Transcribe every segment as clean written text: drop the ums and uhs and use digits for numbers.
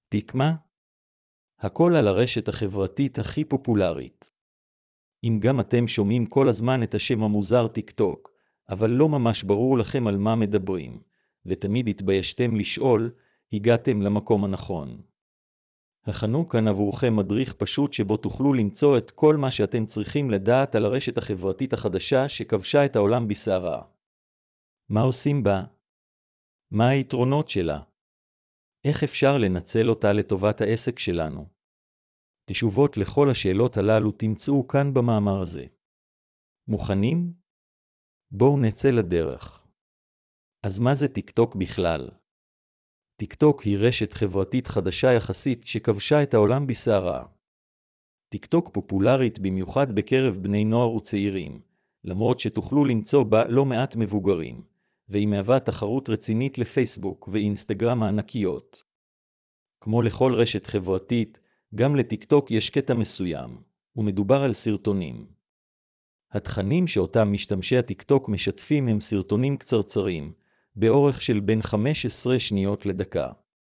תקמה? הכל על הרשת החברתית הכי פופולרית. אם גם אתם שומעים כל הזמן את השם המוזר טיקטוק, אבל לא ממש ברור לכם על מה מדברים, ותמיד התביישתם לשאול, הגעתם למקום הנכון. הכנו כאן עבורכם מדריך פשוט שבו תוכלו למצוא את כל מה שאתם צריכים לדעת על הרשת החברתית החדשה שכבשה את העולם בסערה. מה עושים בה? מה היתרונות שלה? איך אפשר לנצל אותה לטובת העסק שלנו? תשובות לכל השאלות הללו תמצאו כאן במאמר הזה. מוכנים? בואו נצא לדרך. אז מה זה טיקטוק בכלל? טיקטוק היא רשת חברתית חדשה יחסית שכבשה את העולם בסערה. טיקטוק פופולרית במיוחד בקרב בני נוער וצעירים, למרות שתוכלו למצוא בה לא מעט מבוגרים, והיא מהווה תחרות רצינית לפייסבוק ואינסטגרם הענקיות. כמו לכל רשת חברתית, גם לטיקטוק יש קטע מסוים, ומדובר על סרטונים. התכנים שאותם משתמשי הטיקטוק משתפים הם סרטונים קצרצרים, באורך של בין 15 שניות לדקה.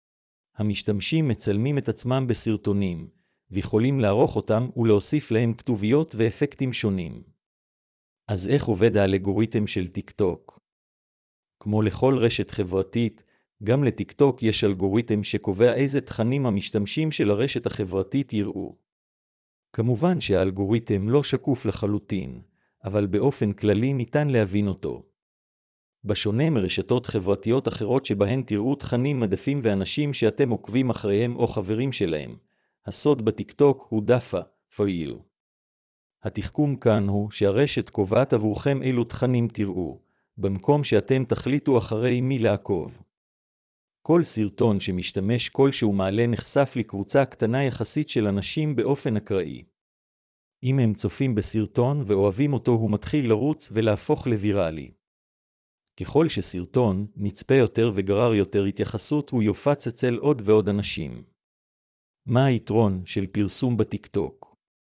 המשתמשים מצלמים את עצמם בסרטונים, ויכולים לערוך אותם ולהוסיף להם כתוביות ואפקטים שונים. אז איך עובד האלגוריתם של טיקטוק? כמו לכל רשת חברתית, גם לטיקטוק יש אלגוריתם שקובע איזה תכנים המשתמשים של הרשת החברתית יראו. כמובן שהאלגוריתם לא שקוף לחלוטין, אבל באופן כללי ניתן להבין אותו. בשונה מרשתות חברתיות אחרות שבהן תראו תכנים מדפים ואנשים שאתם עוקבים אחריהם או חברים שלהם, הסוד בטיקטוק הוא דווקא for you. התחכום כאן הוא שהרשת קובעת עבורכם אילו תכנים תראו, במקום שאתם תחליטו אחרי מי לעקוב. כל סרטון שמשתמש כלשהו מעלה נחשף לקבוצה קטנה יחסית של אנשים באופן אקראי. אם הם צופים בסרטון ואוהבים אותו הוא מתחיל לרוץ ולהפוך לוויראלי. ככל שסרטון נצפה יותר וגרר יותר התייחסות הוא יופץ אצל עוד ועוד אנשים. מה היתרון של פרסום בטיקטוק?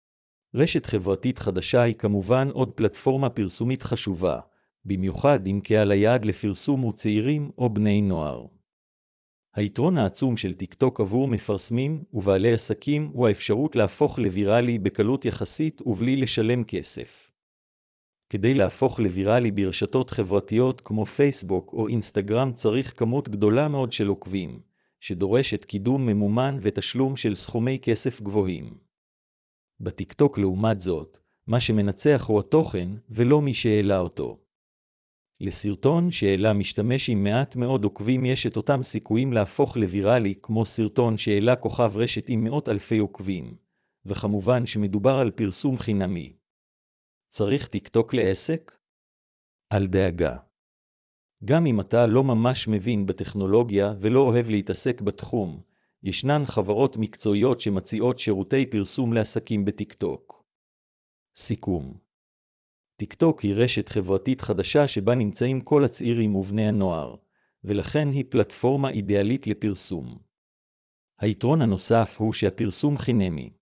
רשת חברתית חדשה היא כמובן עוד פלטפורמה פרסומית חשובה, במיוחד אם קהל היעד לפרסום הוא צעירים או בני נוער. היתרון העצום של טיקטוק עבור מפרסמים ובעלי עסקים הוא האפשרות להפוך לוויראלי בקלות יחסית ובלי לשלם כסף. כדי להפוך לוויראלי ברשתות חברתיות כמו פייסבוק או אינסטגרם צריך כמות גדולה מאוד של עוקבים, שדורשת קידום ממומן ותשלום של סכומי כסף גבוהים. בטיקטוק לעומת זאת, מה שמנצח הוא התוכן ולא מי שהעלה אותו. לסרטון שהעלה משתמש עם מעט מאוד עוקבים יש את אותם סיכויים להפוך לוויראלי כמו סרטון שהעלה כוכב רשת עם מאות אלפי עוקבים, וכמובן שמדובר על פרסום חינמי. צריך טיקטוק לעסק? אל דאגה. גם אם אתה לא ממש מבין בטכנולוגיה ולא אוהב להתעסק בתחום, ישנן חברות מקצועיות שמציעות שירותי פרסום לעסקים בטיקטוק. סיכום. טיקטוק היא רשת חברתית חדשה שבה נמצאים כל הצעירים ובני הנוער, ולכן היא פלטפורמה אידיאלית לפרסום. היתרון הנוסף הוא שהפרסום חינמי.